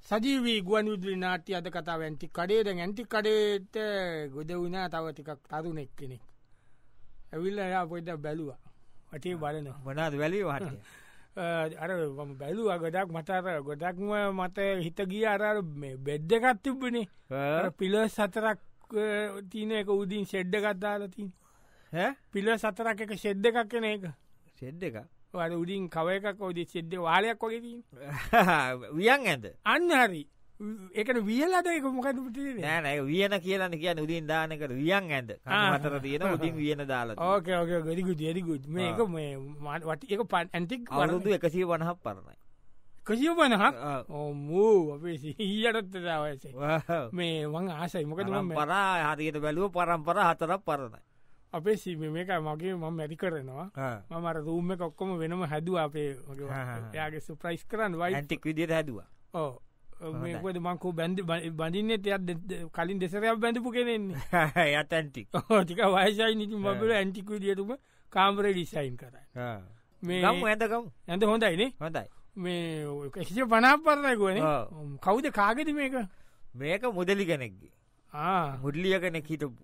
සජීවී ගුවන්විදුලි නාට්‍ය අද කතාව ඇන්ටි කඩේ දැන් ඇන්ටි කඩේට ගොඩ වුණා තව ටිකක් තරුණෙක් කෙනෙක්. ඇවිල්ලා එයා පොඩ්ඩක් බැලුවා. වටේ බලනවා. මොනවද බැලුවේ වටේ? අර මම බැලුවා ගොඩක් මට අර ගොඩක්ම මට හිත ගියා අර මේ බෙඩ් එකක් තිබ්බනේ. අර පිලර්ස් හතරක් තියෙන එක උඩින් ෂෙඩ් එකක් දාලා තියෙන. ඈ පිලර්ස් හතරක් එක ෂෙඩ් එකක් එන එක. ෂෙඩ් එක? අර උඩින් කව එකක් ඔය ෂෙඩ් එක වාලයක් වගේ තියෙන. වියන් ඇඳ. අන්න හරි. ඒකන වියලද ඒක මොකද පුතේ? නෑ නෑ වියන කියලානේ කියන්නේ උඩින් දාන එකට වියන් ඇඳ. කන හතර තියෙන උඩින් වියන දාලා තියෙනවා. ඕකේ ඕකේ very good very good. මේක මේ ඒක ඇන්ටික් අවුරුදු 150ක් පරණයි. 150ක්? ඔව් අපේ සීයටත් දාවසේ. මේ මං ආසයි මොකද මම පරා හරියට බැලුව පරම්පරා 4ක් පරණයි. අපේ සීමේ මේක මගේ මම මැරි කරනවා. මම අර රූම් එක ඔක්කොම වෙනම හැදුවා අපේ මගේ එයාගේ සර්ප්‍රයිස් කරන්න වයි ඇන්ටික් විදියට හැදුවා. ඔව්. මේකද මං කෝ බඳින්නේ එයා කලින් දෙසරයක් බැඳපු කෙනෙන්නේ. එයාත් ඇන්ටික්. ඔව් ටික වයසයි නිති මම බල ඇන්ටික් විදියටම කාමරේ ඩිසයින් කරා. මේ ගමු ඇඳගමු. ඇඳ හොඳයි නේ? හොඳයි. මේ 150ක් පරණයි ගෝනේ. කවුද කාගේද මේක? මේක මුදලි කෙනෙක්ගේ. මුදලිය කෙනෙක් හිටපු.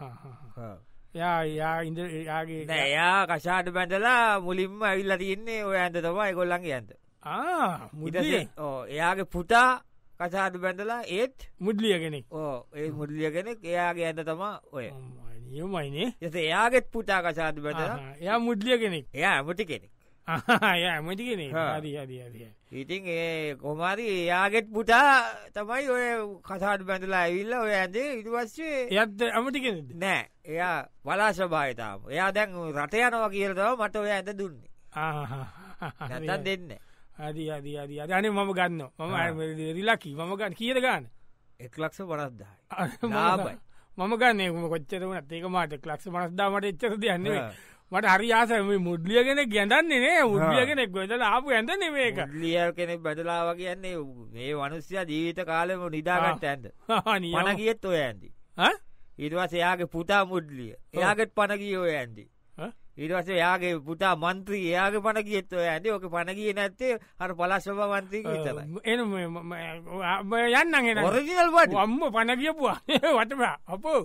යාගේ නෑ යා කෂාට බැඳලා මුලින්ම ඇවිල්ලා තියන්නේ ඔය ඇඳ තමයි ඒගොල්ලන්ගේ ඇඳ. මුදලිය. එයාගේ පුතා කෂාට බැඳලා ඒත් මුදලිය කෙනෙක්. ඒ මුදලිය කෙනෙක් එයාගේ ඇඳ තමයි ඔය. නියමයිනේ. එයාගෙත් පුතා කෂාට බැඳලා එයා මුදලිය කෙනෙක්. එයා ඇමති කෙනෙක්. එයා ඇමති කෙනෙක්. හරි හරි හරි. ඉතින් ඒ කොහොමරි එයාගෙත් පුතා තමයි ඔය කසාද බැඳලා ඇවිල්ලා ඔය ඇඳේ ඊට පස්සේ එයාත් ඇමති කෙනෙක්ද? නෑ. එයා පලාසභාවේ තාම. එයා දැන් රට යනවා කියලා තමයි මට ඔය ඇඳ දුන්නේ. නැත්තම් දෙන්නේ නෑ. හරි හරි හරි. අනේ මම ගන්නවා. මම රිලකි. මම ගන්න කීයද ගන්න? 1,50,000යි. ලාභයි. මම ගන්නේ කොච්චර වුණත් ඒක මාට 1,50,000 මට එච්චර දෙයක් නෙවෙයි. මට හරි ආසයි මේ මුඩ්ලිය කෙනෙක් ගැඳන්නේ නේ. මුඩ්ලිය කෙනෙක් බෙදලා ආපු ඇඳ නෙමෙයි මේක. මුඩ්ලිය කෙනෙක් බෙදලා ආවා කියන්නේ මේ මිනිස්සයා ජීවිත කාලෙම නිදාගත්ත ඇඳ. පණ ගියෙත් ඔය ඇඳි. ඊට පස්සේ එයාගේ පුතා මුඩ්ලිය. එයාගෙත් පණ ගියේ ඔය ඇඳි. ඊට පස්සේ එයාගේ පුතා മന്ത്രി එයාගේ පණ ගියෙත් ඔය ඇඳි. ඔක පණ ගියේ නැත්තේ අර පළාස්වභා മന്ത്രി විතරයි. එන යන්නම් එන. ඔරිජිනල් බඩ. අම්ම පණ ගියපුවා. වටපා. අපෝ.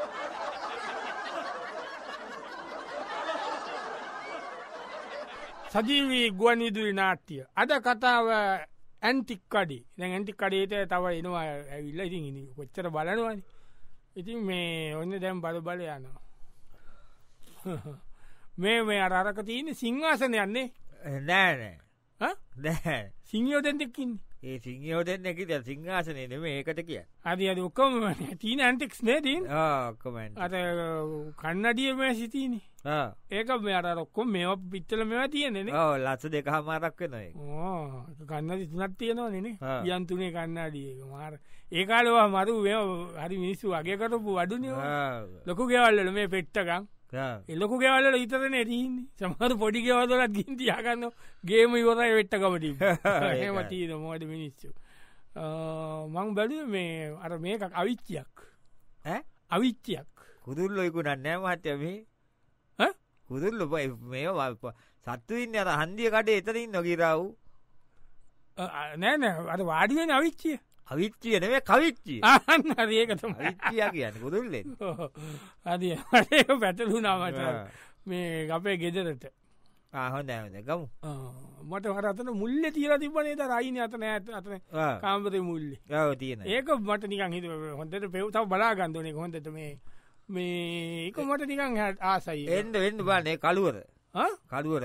සජීවී ගුවන්විදුලි නාට්‍ය අද කතාව ඇන්ටික් කඩේ. දැන් ඇන්ටික් කඩේට තව එනවා ඇවිල්ලා ඉතින් කොච්චර බලනවනේ. ඉතින් මේ ඔන්න දැන් බල යනවා. මේ අරක තියෙන සිංහාසනයක් නේ? නෑ. නෑ. සිංහයෝ දෙන්නෙක් ඉන්නේ. ඒ සිංහයෝ දෙන්නෙක් ඉතින් සිංහාසනේ නෙමෙයි ඒකට කියන්නේ. හරි ඔක්කොම තියෙන ඇන්ටික්ස් නේ තියෙන්නේ. ඔක්කොම ඇන්ටික්. අර කන්නඩිය මේ සිටිනේ. ඒක මේ අර ඔක්කොම මේවා පිටතල මේවා තියෙන්නේ නේ. ඔව් ලක්ෂ 2කමාරක් වෙනවා ඒක. කන්නඩි 3ක් තියෙනවනේ නේ. යන් 3 කන්නඩි ඒක මාර. ඒ කාලේ මරු මේවා හරි මිනිස්සු අගය කරපු වඩුනේ. ලොකු ගෙවල් වල මේ පෙට්ටගම්. ඒ ලොකු ගෙවල් වල විතරනේ තියෙන්නේ. සමහර පොඩි ගෙවල් වලත් ගිහින් තියා ගන්නවා. ගේම ඉවරයි පෙට්ටගම තිබ්බා. එහෙම තියෙන මොකද මිනිස්සු. මං බැලුවේ මේ අර මේක අවිච්චියක්. අවිච්චියක්. කුදුල්ලෝ ඉක්ුණන්නේ නැහැ මහත්තයා මේ. කුදුල්ලෝ මේවා සත්තු ඉන්නේ අර හන්දිය කඩේ එතන ඉන්නව ගිරාවු. නෑ අර වාඩි වෙන අවිච්චිය. අවිච්චිය නෙමෙයි කවිච්චිය. හරි ඒක තමයි. අවිච්චිය කියන්නේ කුදුල්ලේ. හරි ඒක පැටලුණා මට. මේ අපේ ගෙදරට. හොඳයි ගමු. මට හර අතන මුල්ලේ තියලා තිබ්බනේ අර අයිනේ අතන අතන කාමරේ මුල්ලේ. ඔව් තියෙනවා. ඒක මට නිකන් හිතුවා හොඳට පෙව් තව බලා ගන්න ඕනේ හොඳට මේ ඒක මට නිකන් ආසයි. එන්න වෙන්න බලන්න ඒ කලුවර. කලුවර.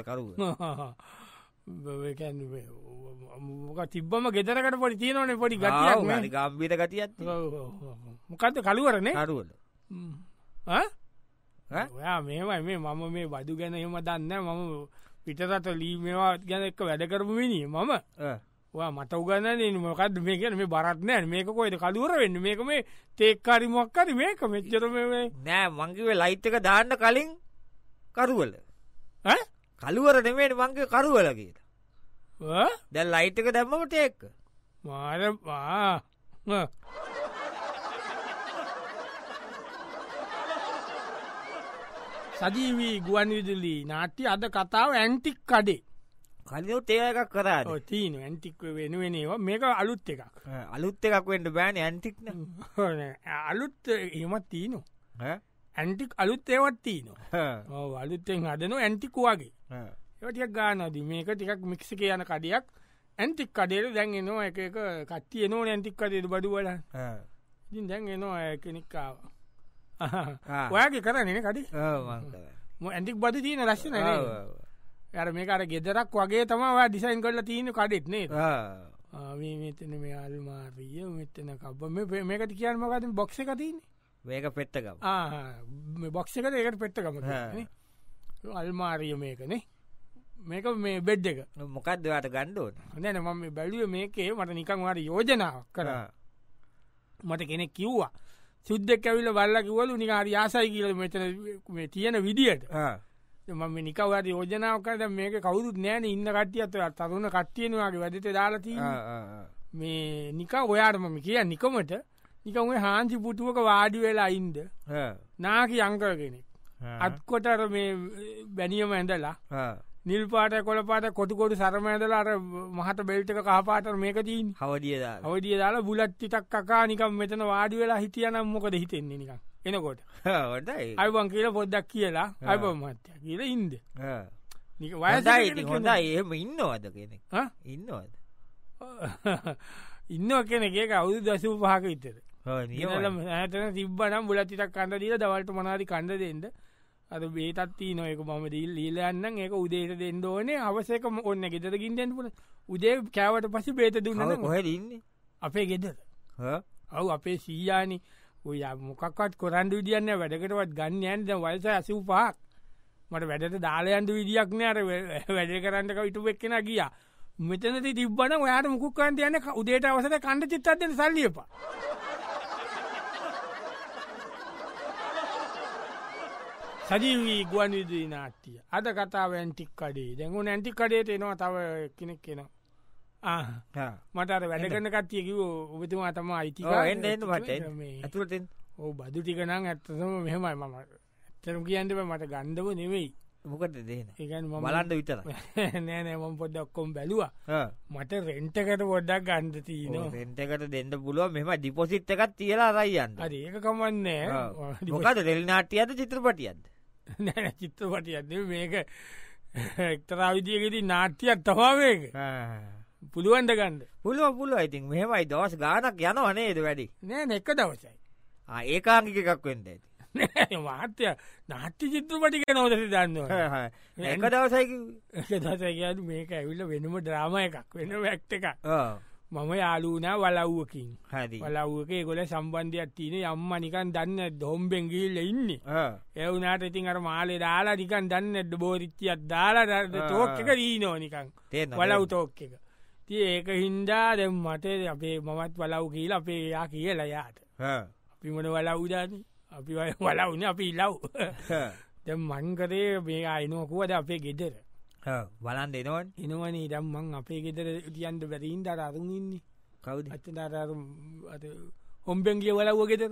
ඒ කියන්නේ මොකක් තිබ්බම ගෙදරකට පොඩි තියෙනවනේ පොඩි ගතියක් නේ. හරි ගම්බීර ගතියක් තියෙනවා. මොකද්ද කලුවරනේ? කලුවර. ඔයා මේවයි මම මේ බඩු ගැන එහෙම දන්නේ නැහැ. මම පිටරට ලී මේවා ගැන එක්ක වැඩ කරපු මිනිහ මම. ඔයා මට උගන්වන්නේ මොකද්ද මේ කියන්නේ මේ බරක් නෑ. මේක කොයිද කලුවර වෙන්නේ? මේක මේ තේක්කාරි මොකක් හරි මේක මෙච්චර මේ නෑ මං කිව්වේ ලයිට් එක දාන්න කලින් කරුවල. කලුවර නෙමෙයි මං කිව්වේ කරුවල කියලා. දැන් ලයිට් එක දැම්මම ටේක්. සජීවී ගුවන්විදුලි නාට්‍ය අද කතාව ඇන්ටික් කඩේ. කලිනුත් ඒ එකක් කරාද තිීන ඇන්ටික් වෙනුවෙනවා මේක අලුත් එකක් අලුත් එකක් වෙන්ට බෑන ඇන්ටික්න අලුත් එමත් තිීනු ඇන්ටික් අලුත් ඒවත් තිීනවා අලුත්තෙන් හදනු ඇන්ටික් වගේ ඒටික් ගානද මේක ටිකක් මික්සික යන කඩියක් ඇන්ටික් කඩේට දැන්ගෙනවා එක කට්ටිය නෝ ඇන්ටික් කඩේට බඩුවල ඉතින් දැන් එනවා කෙනෙක්කාව ඔයාගේ කරනෙන කඩි ඇන්ටික් බද තියන ලස්සන ය මේකට ගෙදරක් වගේ තමවා ඩිසයින් කරල තියන කඩෙත්නේ මෙතන මේ අල්මාරිය මෙතන කබ මේකට කියන්න මකද බොක්ෂ එක තියන මේක පෙත්තකම බොක්ෂ එකට ඒකට පෙත්තකම අල්මාරිය මේකනේ මේක මේ බෙඩ් එක මොකක්දවාට ගණ්ඩෝන නැන මම බැලුව මේකේ මට නිකං වාට යෝජනාවක් කර මට කෙනෙක් කිව්වා සුද්දෙක් ඇවිල බල්ල කිවලු නිකාර ආසයි කියල මෙතන තියෙන විදියට මම නිකවට යෝජනාවකට මේක කවුරුත් නෑන ඉන්න කටියත් තරුණ කට්ටියනවාගේ වැඩත දාලති මේ නික ඔයාටමම කිය නිකමට නිකම හාන්සි පුටුවක වාඩි වෙලා ඉන්ද නාකි අංකර කෙනෙක් අත්කොටර මේ බැනියම ඇඳලා නිල් පාට කොළ පාට කොටකොඩු සරම ඇදලා අර මහට බෙල්ටක කහපාට මේක තිීන් හවදිය දාලා බුලත් ටිටක් කකා නිකම් මෙතන වාඩි වෙලා හිටියනම් මොකද හිතෙන්නේ නිකම් එනකොට අයිවන් කියල පොද්දක් කියලා අයිබ මත්ය කියල ඉන්ද වයසයි හොඳ එහෙම ඉන්නවද කෙනෙක් ඉන්නවද ඉන්න කෙනෙක අවුදු දසූ පහක ඉතර ඇතන තිබ්බනම් බුලත්තිටක් කණඩ දීල දවල්ට මනාරි කණඩ දෙෙන්ද අද බේතත්ති නොයක මම දීල් ලීලයන්න ඒක උදේට දෙන්න ඕනේ අවසයක ඔන්න ගෙතර ගින්දෙන් පුල උදේ කෑවට පසි බේත දුන්න හොහදන්න අපේ ගෙදර ඔවු අපේ සීයානි ඔය මොකක්වත් කොරන්ඩ විදිියන්න වැඩකටවත් ගන්න යන්ද වල්ස ඇසූ පහක් මට වැඩට දාලයන්දු විදිියක් නෑර වැඩ කරන්නක විටු එක්කෙන ගිය මෙතනති තිබ්බන ඔයාට මුකුක්කන්ට යන උදේට අවසට කණඩ චිත්තත්දෙන සල්ලියපා සජීවී ගුවන් විදුලි නාට්ටිය අද කතාව ඇන්ටික් කඩේ දැඟුණ ඇන්ටික් කඩේට එනවා තව කෙනෙක් කෙනවා මට අර වැඩ කරන කත්තිය කිව ඔබතුමා තම අයිති ඇතුට ඕ බදු ටිකනං ඇත්තසම මෙහෙමයි මම ඇතරම් කියන්නව මට ගණ්ඩව නෙවෙයි මොකට දෙන ඒකන් බලන්ඩ විතර නෑනෑ මම පොඩ්ඩක් ඔක්කොම් බැලුව මට රෙන්ටකට පොඩ්ඩක් ගන්ඩ තියන රෙන්ටකට දෙන්න පුළුව මෙම ඩිපොසිට් එකත් තියලා රයියන්න ඒක කමන්නේ මොකද රෙල් නාට්ටියද චිත්‍රපටියද නෑ චිත්‍රපටියද මේක එක්තරා විදිියගෙති නාට්ටියත් තමාවේක පුළුවන්ට ගන්න පුළුව ඉතින් මෙමයි දවස් ගානක් යන වනේද වැඩි නෑ නැක දවසයි ඒකාංගික එකක් වෙන්ද ඇති මාත්‍ය නාට්‍ය චිත්‍රපටික නොදසි දන්න එක දවසයි දසකයාට මේක ඇවිල්ල වෙනම ද්‍රාම එකක් වෙන වැක්ට එකක් මම යාලුනා වලව්වකින් හරි වලව්වකේ ගොල සම්බන්ධයක් තියන යම්ම නිකන් දන්න දොම්බෙන්ගිල්ල ඉන්න එවුනාට ඉතින් අර මාලේ දාලා නිකන් දන්න ඇද බෝරිච්චියත් දාලා තෝක් එක දීනෝ නිකං වලව් තෝක් එක තිය ඒක හින්දා දෙම් මට අපේ මමත් වලව් කියල අපේ යා කියලා යාට අපිමට වලව්දාන අපි වලවුන අපි ලව් දැම් මංකරේ මේ අයිනෝකුවද අපේ ගෙදර බලන් දෙනවන් එනවන ඉඩම් මං අපේ ගෙදර තියන්ට බැරීන් දර අරුන්ඉන්නේ කවුද අත දර හොම්බෙන්ගිය වලව්ව ගෙදර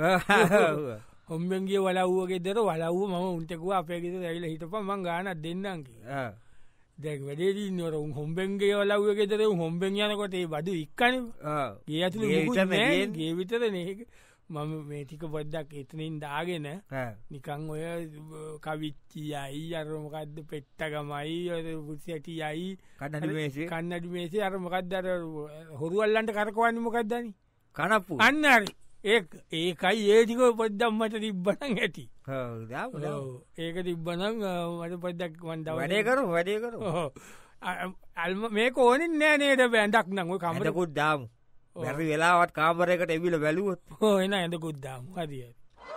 හොම්බෙන්ගිය වලව්ව ගෙදර වලව්ව මම උන්ටකුව අපේ ගෙදර ඇයිල හිටප මං ගානත් දෙන්නන්ගේ දැක් වැඩේදී නොර හොම්බෙන්ගේ වලව්ව ගෙදර හොම්බෙන් යනකොටේ බඩු ඉක්කන ගේ ඇතුළ ගේ විතර නක මම මේටික පොඩ්ඩක් එතනින් දාගෙන නිකං ඔය කවිච්චියයි අරමකක්ද පෙට්ටගමයි පුසිඇටි යයි කන්නඩි මේසේ අරමකක්දර හොරුවල්ලන්ට කරකවන්න මොකක්දනි කනපු අන්නරි ඒකයි ඒටික පොද්දම්මට තිබ්බනන් ඇති ඒක තිබ්බනං මට පොද්දක් වන්ද වැඩේකරු වැඩේකරු අල්ම මේක ඕනින් නෑ නේද බැන්ඩක් නං කමටකුත් දාමු වැරි වෙලාවත් කාමරයකට එවිල බැලුවොත් එන ඇඳකුද්දාම හදිය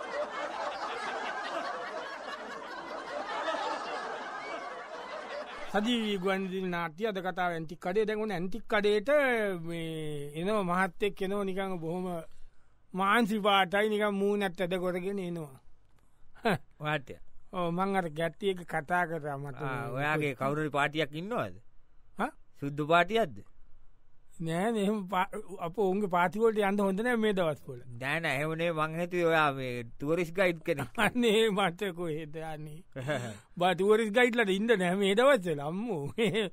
සදී ගුවන්දි නාට්‍ය අද කතාව ඇන්ටික් කඩේ දැඟුණ ඇන්ටික් කඩේට එනවා මහත්තෙක් කෙනෝ නිකං බොහොම මාන්සි පාටයි නිකම් මූ නැත් ඇද කොරගෙන එනවා වාටය මං අර ගැත්තියක කතා කරා මට ඔයාගේ කවුරරි පාටියක් ඉන්නවාද සුද්දු පාටියක්ද නෑ අප ඔුන්ගේ පාතිවලට යන්න හොඳන මේ දවස් පොල දැන එහමනේ මංහතු ඔයා මේ තුවරිස් ගයිඩ් කෙන අන්නේ මටකො හෙතයන්නේ බතුවරිස් ගයිට්ලට ඉන්න නෑම ඒ දවත්ස ලම්මු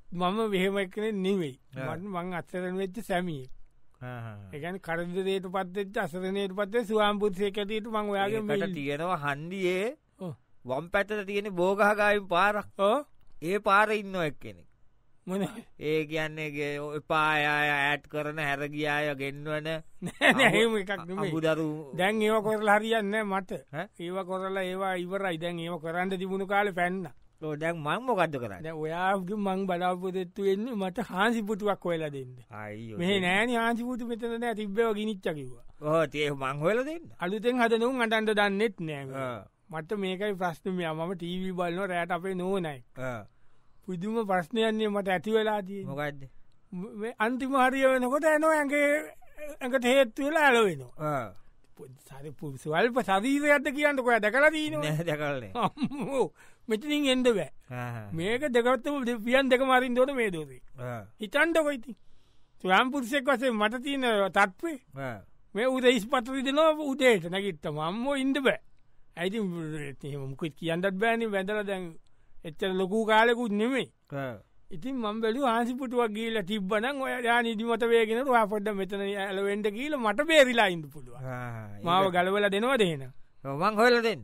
මම වෙහෙම එකන නෙවෙයි මං අත්සරන වෙච්ච සැමිය එකන කරදරයට පත්වෙච්ච අසරනයට පත්වේ ස්වාම්පුත්සයකටට මං ඔයාගේ තියෙනවා හන්දියේ වම් පැත්තට තියෙන බෝගහගායිම් පාරක් ඒ පාර ඉන්න එක් කෙනෙක් මොන ඒ කියන්නේගේ පායාය ඇට් කරන හැරගියාය ගෙන්වන බුදරු දැන් ඒව කොරල හරියන්න මට ඒව කොරලා ඒවා ඉවරයි දැන් ඒව කරන්න තිබුණු කාල පැන්න දැන් මං මොකක්ද කරන්න ඔයාගේ මං බලාපොරොත්තු වෙන්නේ මට හාසිපුටුවක් හොයලා දෙන්න මේ නෑන හාසිපුටු මෙතන නෑ තිබ්බව ගිනිච්ච කිව්වා ඒ මං හොයල දෙන්න අලුතෙන් හදනුම් අටන්ට දන්නෙත් නෑ මට මේකයි ප්‍රශ්නමය මම ටීවී බලන්න රෑට අපේ නෝනයි පුදුම ප්‍රශ්නයන්නේ මට ඇති වෙලාදී මොකක්ද අන්තිම හරිය වෙනකොට ඇනෝ ඇඟට හේත්තු වෙලා ඇලවෙනවා සරි පුසවල්ප සරීරයක්ද කියන්න කොය දැකලා දීන දැකලන මෙතිනින් එන්ඩ බෑ මේක දෙකවත්තම පියන් දෙක මරින් දොට මේ දෝරේ හිතන්ඩ කොයිති ස්වයම්පුරුෂෙක් වසේ මට තියන තත්වේ මේ උද ඉස් පතරි දෙනවා උදේට නැගිත්ත මම්ම ඉන්ඩ බෑ ඇයිති මුකුත් කියන්නත් බෑනි වැදල දැන් එච්චර ලොකූ කාලෙකුත් නෙමෙයි ඉතින් මම් බැලු ආසිපුටුවක් ගීල තිබ්බනං ඔය යා නිදිමත වේගෙන පොඩ්ඩ මෙතන ඇලවෙන්ට කියීල මට බේරිලා ඉන්න පුළුව මාව ගලවල දෙනවා දෙන මං හොල දෙන්න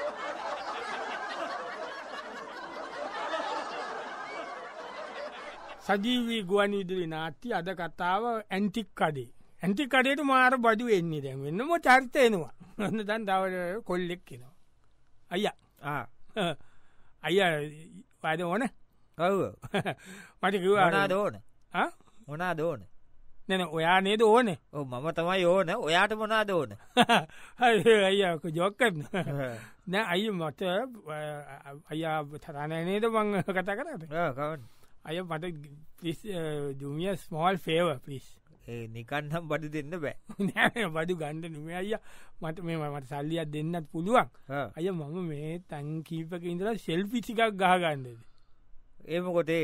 සජීවී ගුවන් විදුලි නාට්‍ය අද කතාව ඇන්ටික් කඩේ ඇන්ටික් කඩේට මාර බඩු එන්නේ දැන් වෙන්නම චරිතයනවා ඔන්න දැන් තව කොල්ලෙක් කෙනවා අයියා අයියා පාද ඕන ඔව් මට කිව්වා මොනාද ඕන මොනාද ඕන නැන ඔයා නේද ඕනේ ඔව් මම තමයි ඕන ඔයාට මොනාද ඕන අයියා ජෝක් කරන නෑ අයියා මට අයියා තරණ නේද මං කතා කරන්නේ අය මට දුමිය ස්මෝල් ෆේව පිස් ඒ නිකන්නම් බඩු දෙන්න බෑ නෑ බඩු ගණ්ඩ නුම අයිය මට මේ මට සල්ලියක් දෙන්නත් පුළුවන් අය මම මේ තැන් කීපක ඉඳලා සෙල්පිසිකක් ගහගන්නද ඒමකොටේ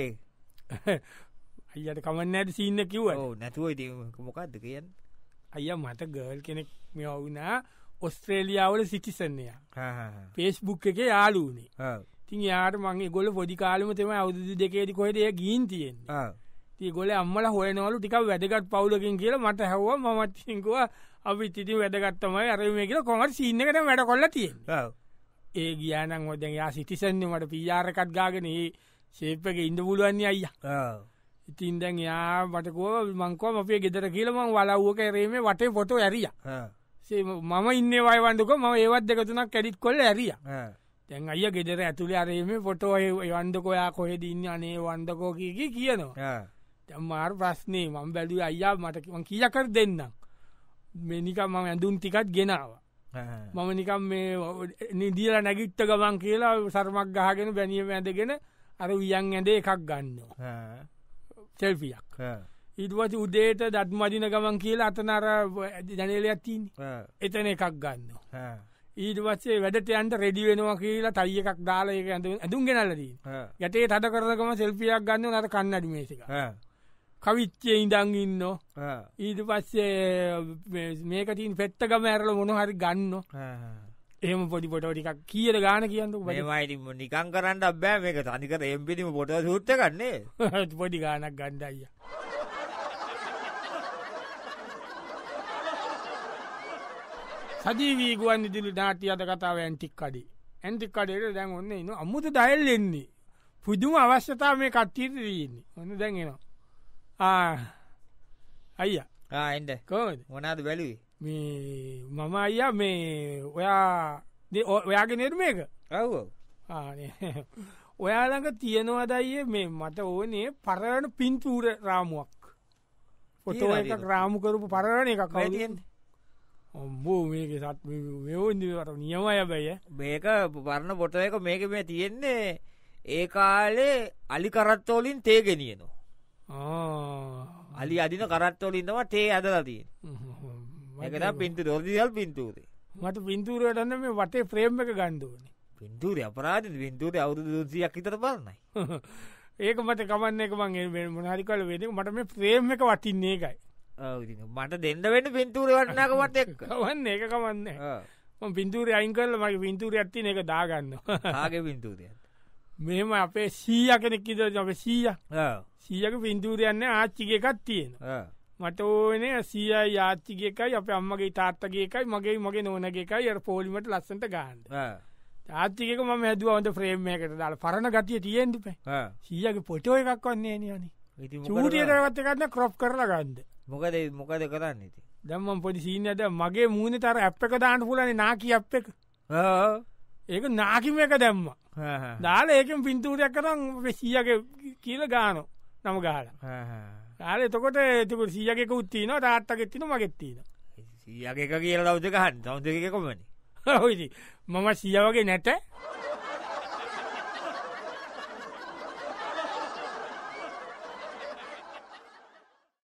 අයියට කමන්න ඇට සින්න කිව්ව නැතුව මොකක්ද කියන්න අය මට ගර්ල් කෙනෙක් මේ ඔවුනා ඔස්ට්‍රේලියාවල සිටිසන්නය පේස්බුක් එක යාලුනේ තින් යාට මගේ ගොල පොඩි කාලම තෙම අවුදු දෙකේදි කොහෙදය ගීන් තියෙන් ති ගොල අම්මල හොයනවලු ටික වැදගත් පවුලකින් කියලා මට හැව මත්සිංකුව අපි තිති වැදගත්තමයි අරම කියල කොමට සින්නකට වැඩ කොල්ල තියෙන් ඒ ගියානන් ොද යා සිටිසන්නේ මට පියාරකත් ගාගෙන ඒ ශේප්පක ඉන්ඩ පුළුවන්නේ අයිය ඉතින් දැන් යා මටකෝ මංකෝ අපේ ගෙදර කියලම වලව්ුවක රේම වටේ පොටෝ ඇරිය මම ඉන්න වයවන්ඩක ම ඒවත් දෙකතුනක් කැඩිත් කොල්ල ඇරිය තැන් අය ගෙදර ඇතුළේ අරේම පොටෝ වන්දකොයා කොහෙද ඉන්න අනේ වන්දකෝ කියකි කියනවා තැම්මාර ප්‍රශ්නේ මං බැලුව අයියා මටම කියකර දෙන්නම් මෙනිකම් මම ඇඳුම් ටිකත් ගෙනාව මම නිකම් මේ නිදිල නැගිට්ට ගමන් කියලා සර්මක් ගහගෙන බැනිියම ඇඳගෙන අර වියන් ඇඳ එකක් ගන්නවා සෙල්පියක් ඉටවස උදේට දත් මදින ගමන් කියලා අතනර ජනලයක් තින් එතන එකක් ගන්නවා ඊට පස්සේ වැඩට යන්ට රෙඩි වෙනවා කියලා තයි එකක් දාලා එක ඇඳුම් ගෙනල්ලදී ගැටේ තද කරලකම සෙල්පියක් ගන්න නට කන්නඩි මේසික කවිච්චේ ඉඳං ඉන්න ඊට පස්සේ මේකතින් පෙත්තකම ඇරල මොන හරි ගන්න එහම පොඩි පොට ටිකක් කියල ගාන කියන්නු මයිති නිකං කරන්න අබෑ මේක තනිකර එම්පිටිම පොට සූට්ට ගන්නේ පොඩි ගානක් ගණ්ඩයිය සජීවී ගුවන් ඉදිලි නාටි අද කතාව ඇන්ටික් කඩේ ඇන්ටික් කඩේට දැන් ඔන්න එන්න අමුතු දයල් එන්නේ පුදුම අවශ්‍යතා මේ කට්ටියට දන්නේ ඔන්න දැන්ගෙනවා අයියා එන්ඩ කෝද මොනාද බැලුවේ මේ මම අයියා මේ ඔයාගේ නෙර්මේක ඔව් ඔයාළඟ තියෙනවදයිය මේ මට ඕනේ පරණ පින්තූර රාමුවක් පොටෝ එක රාමු කරපු පරණ එකක් කවතියෙන්නේ ඔම්බෝ මේක සත් මෙවන්දිවට නියමය බැය මේක පරණ පොට එක මේක මේ තියෙන්නේ ඒ කාලේ අලි කරත්තෝලින් තේගෙනියනවා අලි අදින කරත්තෝලින්දම තේ ඇදලතිය ඒකත පින්තු දොරදිල් පින්තූරේ මට පින්තූරයටන්න මේ වටේ ප්‍රේම් එක ගණ්ඩුවනේ පින්තූර අපරාධ පින්තූර අවුදු 200ක් විතර පරණයි ඒක මට කමන්න එක මගේ මොනහරි කල වෙද මට මේ ප්‍රේම් එක වටින්නේ එකයි මට දෙන්න වෙන්න පින්තූර වටනාකමත් එක් වන්න ඒක කමන්න පින්තූර අයින් කරල මගේ පින්තූර ඇත්තින එක දාගන්න ආගේ පින්තූරය මෙම අපේ සීය කෙනෙක් ඉද අප සීයක පින්තූරයන්න ආච්චිගේ එකක් තියෙන මට ඕනේ සීය යාච්චිගේ එකයි අප අම්මගේ තාත්තගේ එකයි මගේ නොනගේ එකයි යට පෝලිමට ලස්සට ගාන්ද ආච්චික ම හැදුවන්ට ෆ්‍රේම්මයකට දාල පරණ ගතිය තියෙන්ඩිප සීයගේ පොටෝ එකක් වන්නේ නියනි චූටියටවත් එකන්න ක්‍රොප් කරලා ගන්ද මොකද කරන්න දම්ම පොඩි සීනද මගේ මූුණ තර ඇප් එක දාන්න පුලන නාකි අප් එක ඒක නාකිම එක දැම්ම දාල ඒකෙන් පින්තූරයක් කරම් සීයගේ කියල ගානො නම ගාල යාල එතකොට එතක සීයක උත්තින තාත්තක එත්තින මගෙත්තින සීයක කියල දවස ගහන් සෞදකකොමනි හොයිති මම සිය වගේ නැත